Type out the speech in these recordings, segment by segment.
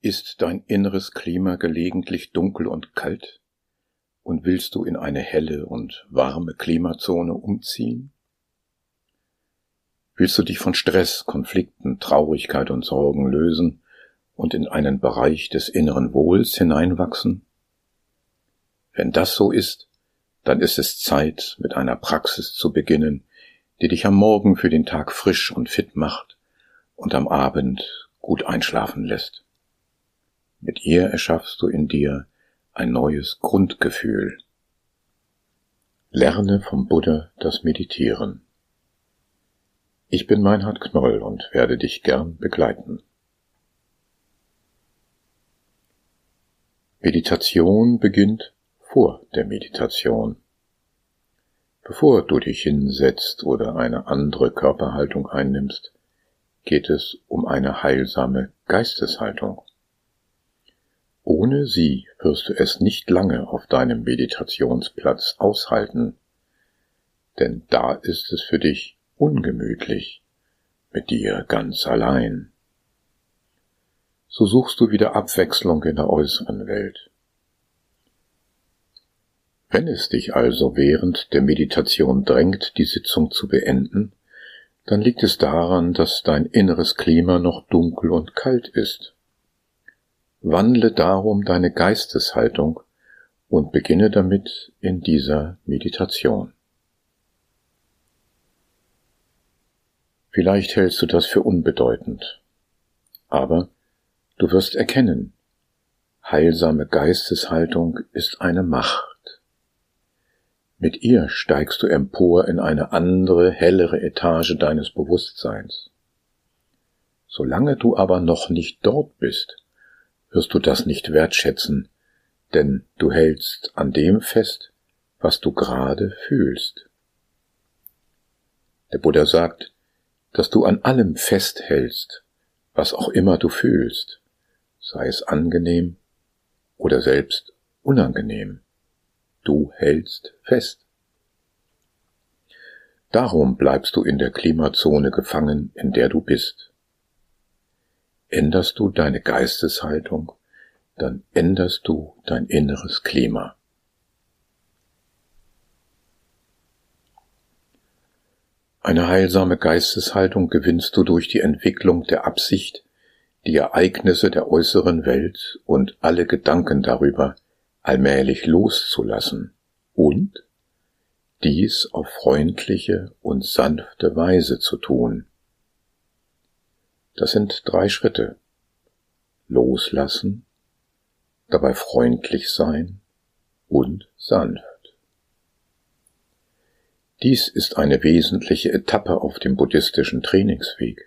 Ist dein inneres Klima gelegentlich dunkel und kalt? Und willst du in eine helle und warme Klimazone umziehen? Willst du dich von Stress, Konflikten, Traurigkeit und Sorgen lösen und in einen Bereich des inneren Wohls hineinwachsen? Wenn das so ist, dann ist es Zeit, mit einer Praxis zu beginnen, die dich am Morgen für den Tag frisch und fit macht und am Abend gut einschlafen lässt. Mit ihr erschaffst du in dir ein neues Grundgefühl. Lerne vom Buddha das Meditieren. Ich bin Meinhard Knoll und werde dich gern begleiten. Meditation beginnt vor der Meditation. Bevor du dich hinsetzt oder eine andere Körperhaltung einnimmst, geht es um eine heilsame Geisteshaltung. Ohne sie wirst du es nicht lange auf deinem Meditationsplatz aushalten, denn da ist es für dich ungemütlich, mit dir ganz allein. So suchst du wieder Abwechslung in der äußeren Welt. Wenn es dich also während der Meditation drängt, die Sitzung zu beenden, dann liegt es daran, dass dein inneres Klima noch dunkel und kalt ist. Wandle darum deine Geisteshaltung und beginne damit in dieser Meditation. Vielleicht hältst du das für unbedeutend, aber du wirst erkennen, heilsame Geisteshaltung ist eine Macht. Mit ihr steigst du empor in eine andere, hellere Etage deines Bewusstseins. Solange du aber noch nicht dort bist, wirst du das nicht wertschätzen, denn du hältst an dem fest, was du gerade fühlst. Der Buddha sagt, dass du an allem festhältst, was auch immer du fühlst, sei es angenehm oder selbst unangenehm. Du hältst fest. Darum bleibst du in der Klimazone gefangen, in der du bist. Änderst du deine Geisteshaltung, dann änderst du dein inneres Klima. Eine heilsame Geisteshaltung gewinnst du durch die Entwicklung der Absicht, die Ereignisse der äußeren Welt und alle Gedanken darüber allmählich loszulassen und dies auf freundliche und sanfte Weise zu tun. Das sind 3 Schritte. Loslassen, dabei freundlich sein und sanft. Dies ist eine wesentliche Etappe auf dem buddhistischen Trainingsweg.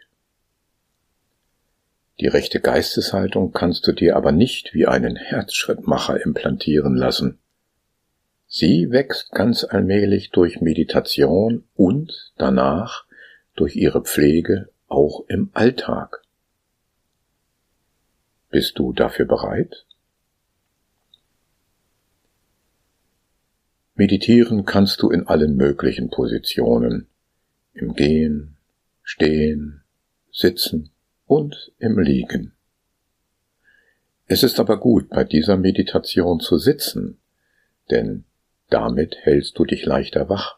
Die rechte Geisteshaltung kannst du dir aber nicht wie einen Herzschrittmacher implantieren lassen. Sie wächst ganz allmählich durch Meditation und danach durch ihre Pflege auch im Alltag. Bist du dafür bereit? Meditieren kannst du in allen möglichen Positionen, im Gehen, Stehen, Sitzen und im Liegen. Es ist aber gut, bei dieser Meditation zu sitzen, denn damit hältst du dich leichter wach.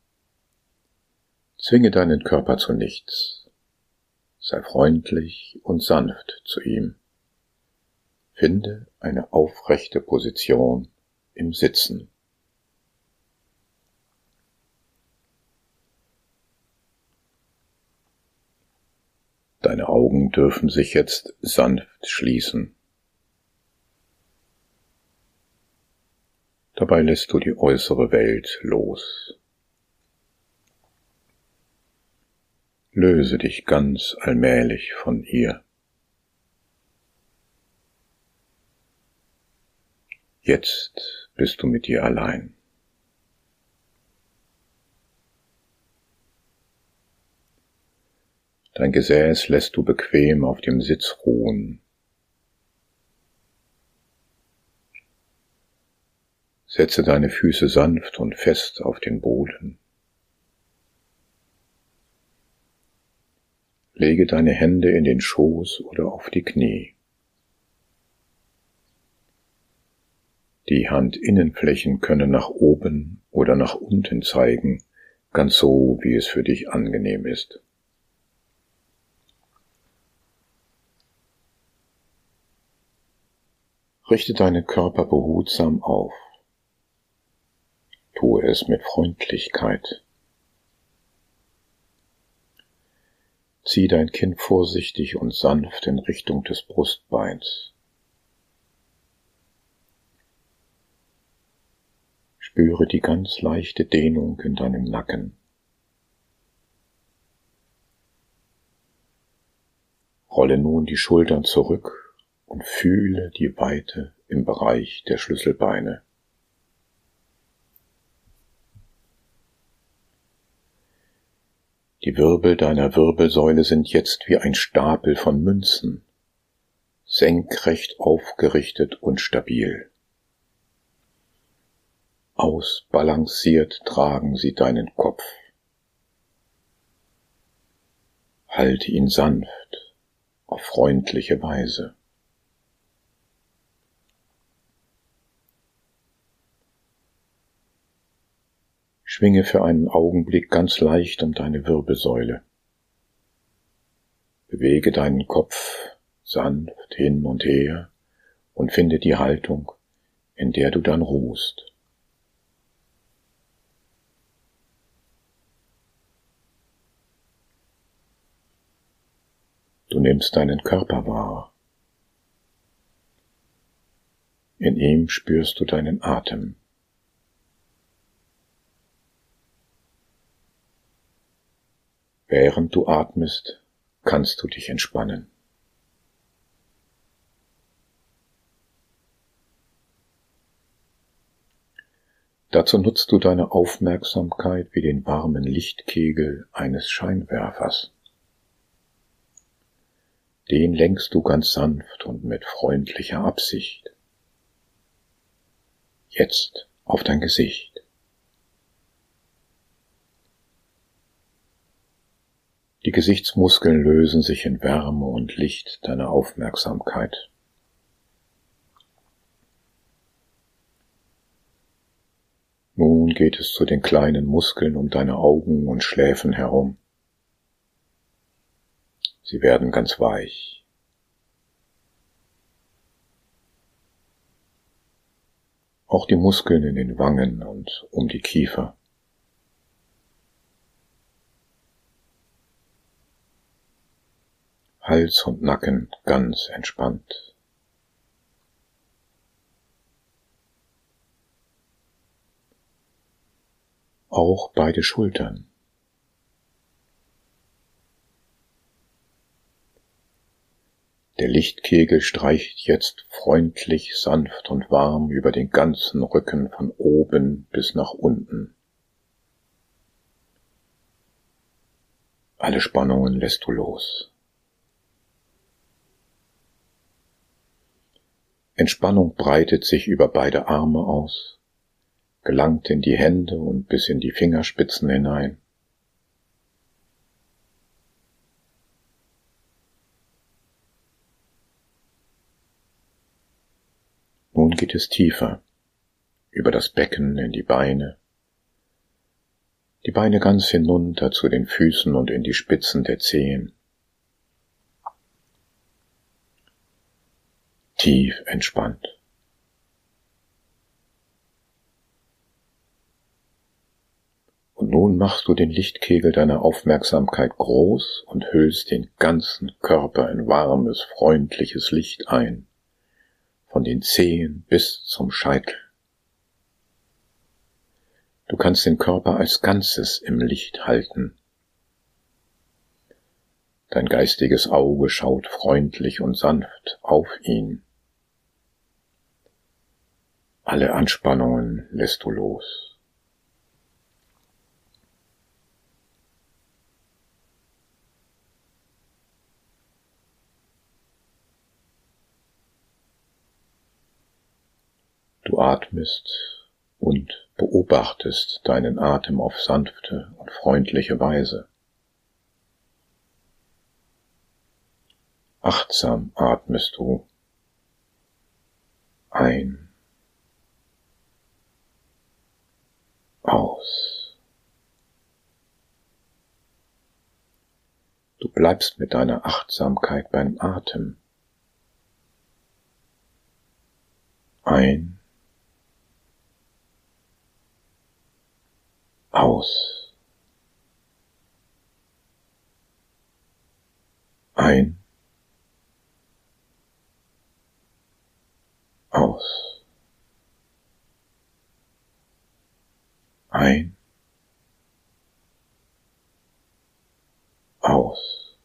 Zwinge deinen Körper zu nichts. Sei freundlich und sanft zu ihm. Finde eine aufrechte Position im Sitzen. Deine Augen dürfen sich jetzt sanft schließen. Dabei lässt du die äußere Welt los. Löse dich ganz allmählich von ihr. Jetzt bist du mit dir allein. Dein Gesäß lässt du bequem auf dem Sitz ruhen. Setze deine Füße sanft und fest auf den Boden. Lege deine Hände in den Schoß oder auf die Knie. Die Handinnenflächen können nach oben oder nach unten zeigen, ganz so, wie es für dich angenehm ist. Richte deinen Körper behutsam auf. Tue es mit Freundlichkeit. Zieh dein Kinn vorsichtig und sanft in Richtung des Brustbeins. Spüre die ganz leichte Dehnung in deinem Nacken. Rolle nun die Schultern zurück und fühle die Weite im Bereich der Schlüsselbeine. Die Wirbel deiner Wirbelsäule sind jetzt wie ein Stapel von Münzen, senkrecht aufgerichtet und stabil. Ausbalanciert tragen sie deinen Kopf. Halte ihn sanft, auf freundliche Weise. Schwinge für einen Augenblick ganz leicht um deine Wirbelsäule. Bewege deinen Kopf sanft hin und her und finde die Haltung, in der du dann ruhst. Du nimmst deinen Körper wahr. In ihm spürst du deinen Atem. Während du atmest, kannst du dich entspannen. Dazu nutzt du deine Aufmerksamkeit wie den warmen Lichtkegel eines Scheinwerfers. Den lenkst du ganz sanft und mit freundlicher Absicht. Jetzt auf dein Gesicht. Die Gesichtsmuskeln lösen sich in Wärme und Licht deiner Aufmerksamkeit. Nun geht es zu den kleinen Muskeln um deine Augen und Schläfen herum. Sie werden ganz weich. Auch die Muskeln in den Wangen und um die Kiefer. Hals und Nacken ganz entspannt. Auch beide Schultern. Der Lichtkegel streicht jetzt freundlich, sanft und warm über den ganzen Rücken von oben bis nach unten. Alle Spannungen lässt du los. Entspannung breitet sich über beide Arme aus, gelangt in die Hände und bis in die Fingerspitzen hinein. Nun geht es tiefer, über das Becken in die Beine ganz hinunter zu den Füßen und in die Spitzen der Zehen. Tief entspannt. Und nun machst du den Lichtkegel deiner Aufmerksamkeit groß und hüllst den ganzen Körper in warmes, freundliches Licht ein, von den Zehen bis zum Scheitel. Du kannst den Körper als Ganzes im Licht halten. Dein geistiges Auge schaut freundlich und sanft auf ihn. Alle Anspannungen lässt du los. Du atmest und beobachtest deinen Atem auf sanfte und freundliche Weise. Achtsam atmest du ein aus. Du bleibst mit deiner Achtsamkeit beim Atem. Ein, aus. Ein, aus. Ein, aus.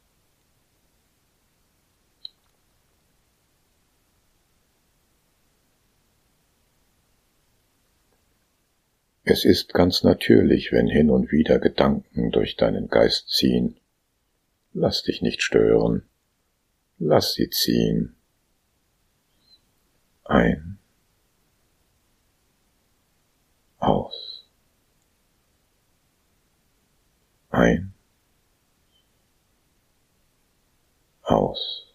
Es ist ganz natürlich, wenn hin und wieder Gedanken durch deinen Geist ziehen. Lass dich nicht stören. Lass sie ziehen. Ein, aus. Ein, aus.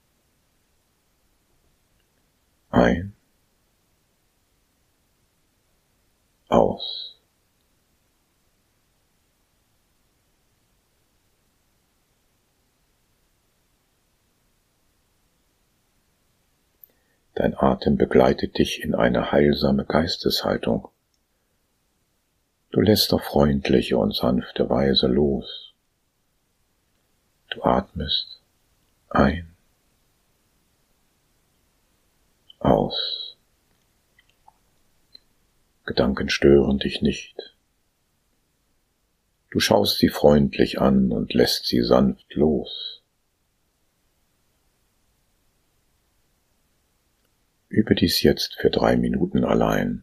Ein, aus. Dein Atem begleitet dich in eine heilsame Geisteshaltung. Du lässt auf freundliche und sanfte Weise los. Du atmest ein, aus. Gedanken stören dich nicht. Du schaust sie freundlich an und lässt sie sanft los. Übe dies jetzt für 3 Minuten allein.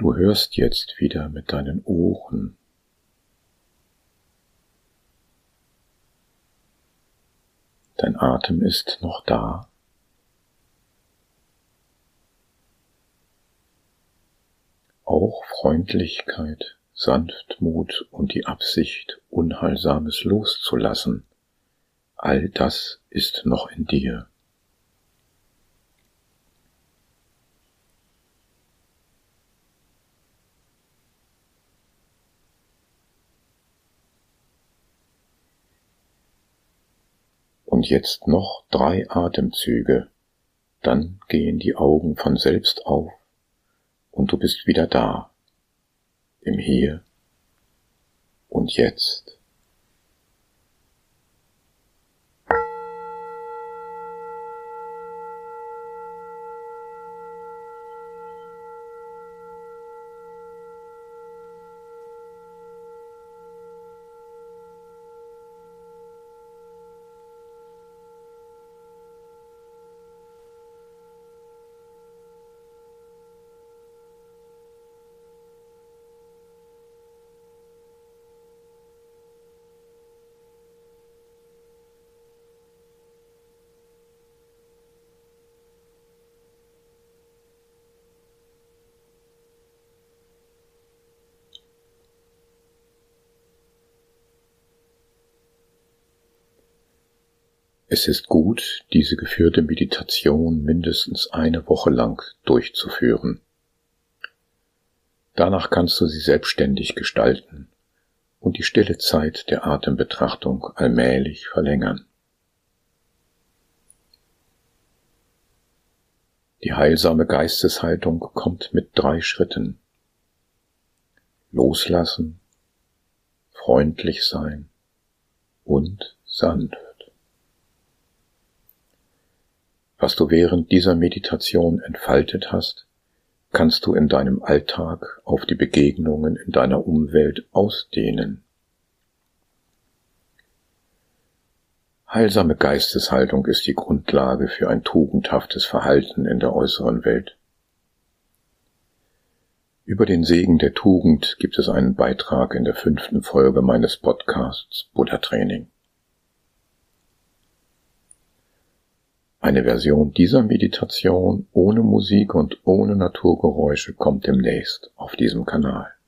Du hörst jetzt wieder mit deinen Ohren. Dein Atem ist noch da. Auch Freundlichkeit, Sanftmut und die Absicht, Unheilsames loszulassen, all das ist noch in dir. Und jetzt noch 3 Atemzüge, dann gehen die Augen von selbst auf und du bist wieder da, im Hier und Jetzt. Es ist gut, diese geführte Meditation mindestens eine Woche lang durchzuführen. Danach kannst du sie selbstständig gestalten und die stille Zeit der Atembetrachtung allmählich verlängern. Die heilsame Geisteshaltung kommt mit 3 Schritten. Loslassen, freundlich sein und sanft. Was du während dieser Meditation entfaltet hast, kannst du in deinem Alltag auf die Begegnungen in deiner Umwelt ausdehnen. Heilsame Geisteshaltung ist die Grundlage für ein tugendhaftes Verhalten in der äußeren Welt. Über den Segen der Tugend gibt es einen Beitrag in der 5. Folge meines Podcasts Buddha Training. Eine Version dieser Meditation ohne Musik und ohne Naturgeräusche kommt demnächst auf diesem Kanal.